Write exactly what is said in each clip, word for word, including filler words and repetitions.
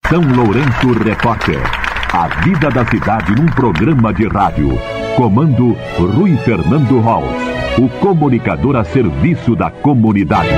São Lourenço Repórter. A vida da cidade num programa de rádio. Comando Rui Fernando Holtz, o comunicador a serviço da comunidade.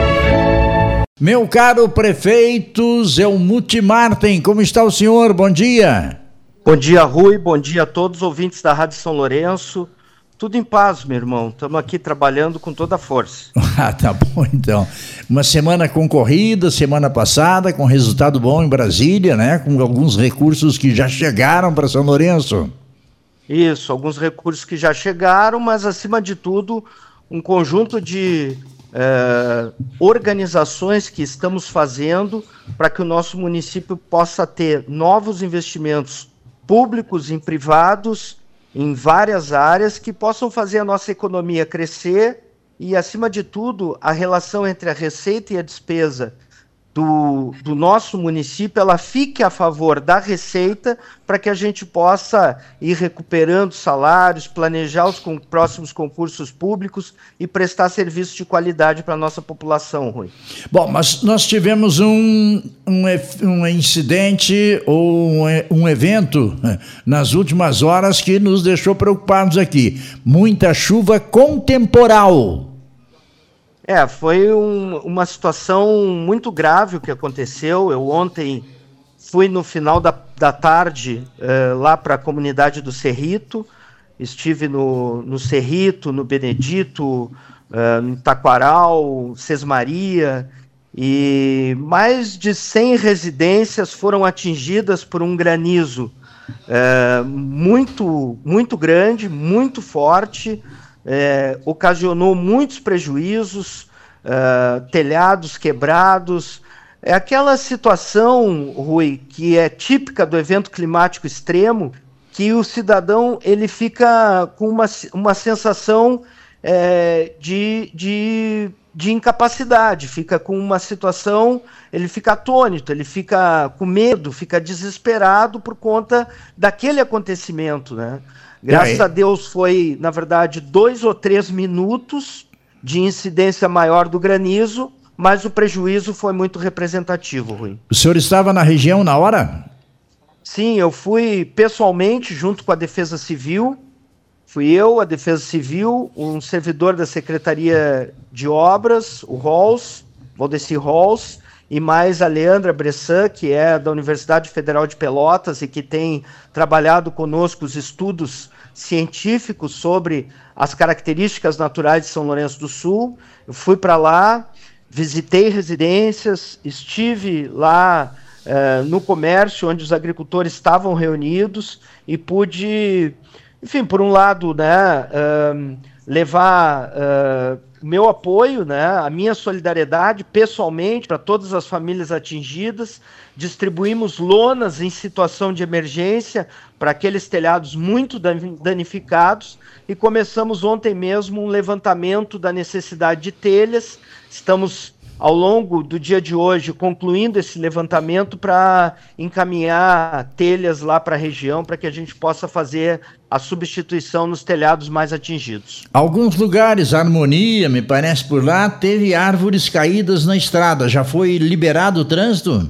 Meu caro prefeito Zelmuth Marten, como está o senhor? Bom dia. Bom dia, Rui. Bom dia a todos os ouvintes da Rádio São Lourenço. Tudo em paz, meu irmão. Estamos aqui trabalhando com toda a força. Ah, tá bom, então. Uma semana concorrida, semana passada, com resultado bom em Brasília, né? Com alguns recursos que já chegaram para São Lourenço. Isso, alguns recursos que já chegaram, mas, acima de tudo, um conjunto de eh, organizações que estamos fazendo para que o nosso município possa ter novos investimentos públicos e privados em várias áreas que possam fazer a nossa economia crescer e, acima de tudo, a relação entre a receita e a despesa do, do nosso município, ela fique a favor da receita para que a gente possa ir recuperando salários, planejar os com, próximos concursos públicos e prestar serviço de qualidade para a nossa população, Rui. Bom, mas nós tivemos um, um, um incidente ou um, um evento nas últimas horas que nos deixou preocupados aqui. Muita chuva com temporal. É, foi um, uma situação muito grave o que aconteceu. Eu ontem fui no final da, da tarde eh, lá para a comunidade do Cerrito, estive no, no Cerrito, no Benedito, eh, no Taquaral, Sesmaria, e mais de cem residências foram atingidas por um granizo eh, muito, muito grande, muito forte. É, ocasionou muitos prejuízos, uh, telhados quebrados. É aquela situação, Rui, que é típica do evento climático extremo, que o cidadão ele fica com uma, uma sensação é, de, de, de incapacidade, fica com uma situação, ele fica atônito, ele fica com medo, fica desesperado por conta daquele acontecimento, né? Graças a Deus foi, na verdade, dois ou três minutos de incidência maior do granizo, mas o prejuízo foi muito representativo, Rui. O senhor estava na região na hora? Sim, eu fui pessoalmente junto com a Defesa Civil. Fui eu, a Defesa Civil, um servidor da Secretaria de Obras, o Holtz, Valdeci Holtz, e mais a Leandra Bressan, que é da Universidade Federal de Pelotas e que tem trabalhado conosco os estudos científicos sobre as características naturais de São Lourenço do Sul. Eu fui para lá, visitei residências, estive lá eh, no comércio onde os agricultores estavam reunidos e pude, enfim, por um lado, né, uh, levar uh, meu apoio, né, a minha solidariedade pessoalmente para todas as famílias atingidas. Distribuímos lonas em situação de emergência para aqueles telhados muito danificados e começamos ontem mesmo um levantamento da necessidade de telhas. Estamos, ao longo do dia de hoje, concluindo esse levantamento para encaminhar telhas lá para a região para que a gente possa fazer a substituição nos telhados mais atingidos. Alguns lugares, Harmonia, me parece por lá, teve árvores caídas na estrada. Já foi liberado o trânsito?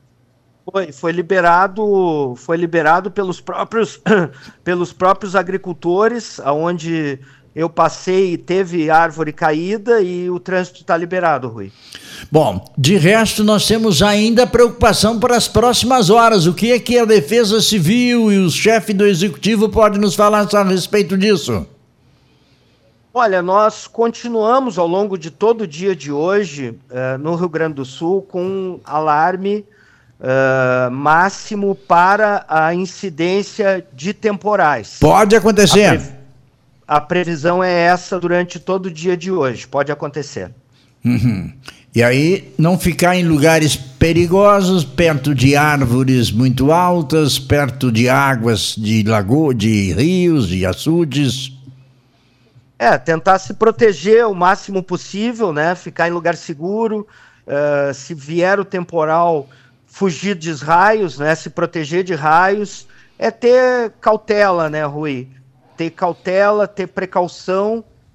Foi, foi liberado, foi liberado pelos próprios, pelos próprios agricultores, aonde eu passei e teve árvore caída e o trânsito está liberado, Rui. Bom, de resto nós temos ainda preocupação para as próximas horas. O que é que a Defesa Civil e o chefe do Executivo podem nos falar a respeito disso? Olha, nós continuamos ao longo de todo o dia de hoje uh, no Rio Grande do Sul com um alarme uh, máximo para a incidência de temporais. Pode acontecer. A, pre... a previsão é essa durante todo o dia de hoje, pode acontecer. Uhum. E aí, não ficar em lugares perigosos, perto de árvores muito altas, perto de águas, de lago, de rios, de açudes. É, tentar se proteger o máximo possível, né? Ficar em lugar seguro. Uh, se vier o temporal, fugir de raios, né? Se proteger de raios. É ter cautela, né, Rui? Ter cautela, ter precaução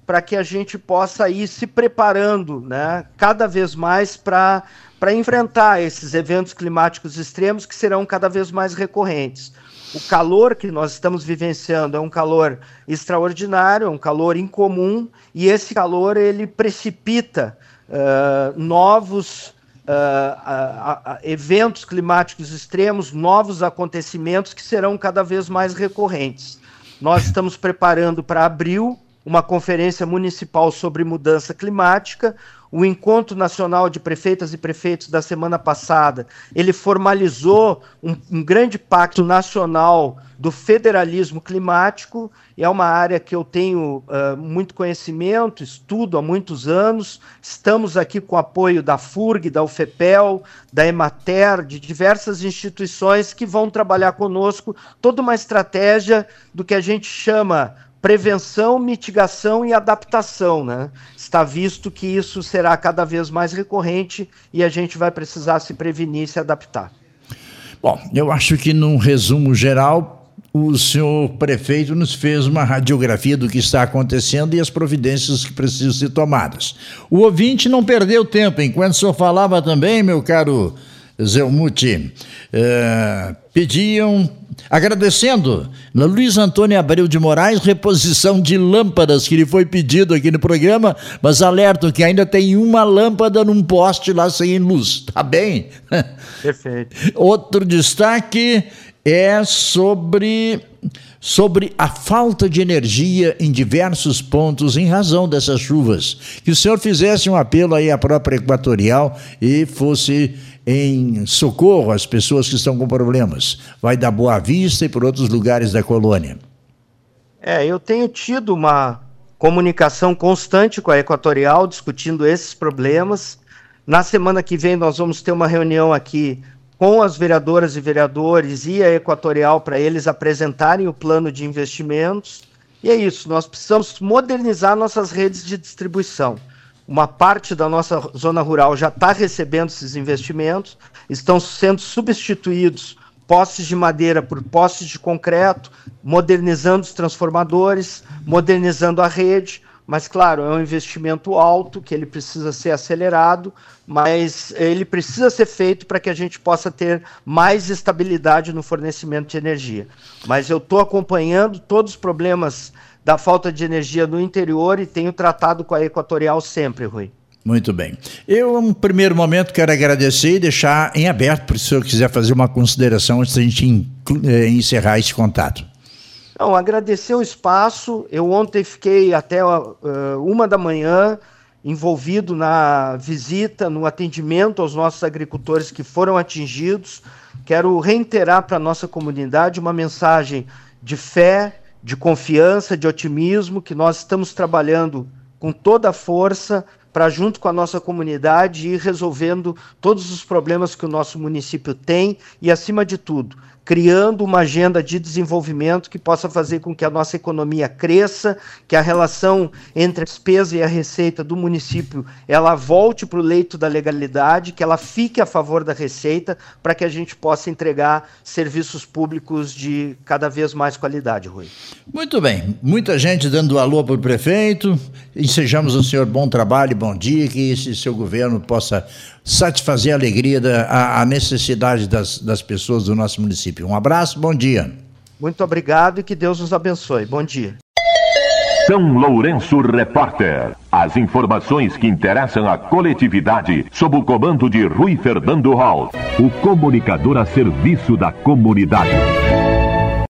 para que a gente possa ir se preparando, né, cada vez mais para para enfrentar esses eventos climáticos extremos que serão cada vez mais recorrentes. O calor que nós estamos vivenciando é um calor extraordinário, é um calor incomum, e esse calor ele precipita uh, novos uh, uh, uh, eventos climáticos extremos, novos acontecimentos que serão cada vez mais recorrentes. Nós estamos preparando para abril uma conferência municipal sobre mudança climática. O Encontro Nacional de Prefeitas e Prefeitos da semana passada, ele formalizou um, um grande pacto nacional do federalismo climático, e é uma área que eu tenho uh, muito conhecimento, estudo há muitos anos. Estamos aqui com o apoio da FURG, da UFEPEL, da EMATER, de diversas instituições que vão trabalhar conosco toda uma estratégia do que a gente chama prevenção, mitigação e adaptação, né? Está visto que isso será cada vez mais recorrente e a gente vai precisar se prevenir e se adaptar. Bom, eu acho que num resumo geral, o senhor prefeito nos fez uma radiografia do que está acontecendo e as providências que precisam ser tomadas. O ouvinte não perdeu tempo, enquanto o senhor falava também, meu caro Zelmuth, eh, pediam, agradecendo na Luiz Antônio Abreu de Moraes, reposição de lâmpadas que lhe foi pedido aqui no programa, mas alerto que ainda tem uma lâmpada num poste lá sem luz, tá bem? Perfeito. Outro destaque é sobre, sobre a falta de energia em diversos pontos em razão dessas chuvas. Que o senhor fizesse um apelo aí à própria Equatorial e fosse em socorro às pessoas que estão com problemas. Vai da Boa Vista e por outros lugares da colônia. É, eu tenho tido uma comunicação constante com a Equatorial, discutindo esses problemas. Na semana que vem nós vamos ter uma reunião aqui com as vereadoras e vereadores e a Equatorial para eles apresentarem o plano de investimentos. E é isso, nós precisamos modernizar nossas redes de distribuição. Uma parte da nossa zona rural já está recebendo esses investimentos, estão sendo substituídos postes de madeira por postes de concreto, modernizando os transformadores, modernizando a rede, mas claro, é um investimento alto, que ele precisa ser acelerado, mas ele precisa ser feito para que a gente possa ter mais estabilidade no fornecimento de energia. Mas eu estou acompanhando todos os problemas da falta de energia no interior e tenho tratado com a Equatorial sempre, Rui. Muito bem. Eu, no primeiro momento, quero agradecer e deixar em aberto, para se o senhor quiser fazer uma consideração antes da gente encerrar esse contato. Não, agradecer o espaço. Eu ontem fiquei até uh, uma da manhã envolvido na visita, no atendimento aos nossos agricultores que foram atingidos. Quero reiterar para a nossa comunidade uma mensagem de fé, de confiança, de otimismo, que nós estamos trabalhando com toda a força para, junto com a nossa comunidade, ir resolvendo todos os problemas que o nosso município tem e, acima de tudo, criando uma agenda de desenvolvimento que possa fazer com que a nossa economia cresça, que a relação entre a despesa e a receita do município ela volte para o leito da legalidade, que ela fique a favor da receita, para que a gente possa entregar serviços públicos de cada vez mais qualidade, Rui. Muito bem, muita gente dando alô para o prefeito, ensejamos ao senhor bom trabalho, bom dia, que esse seu governo possa satisfazer a alegria, da, a, a necessidade das, das pessoas do nosso município. Um abraço, bom dia. Muito obrigado e que Deus nos abençoe. Bom dia. São Lourenço Repórter. As informações que interessam a coletividade sob o comando de Rui Fernando Hall, o comunicador a serviço da comunidade.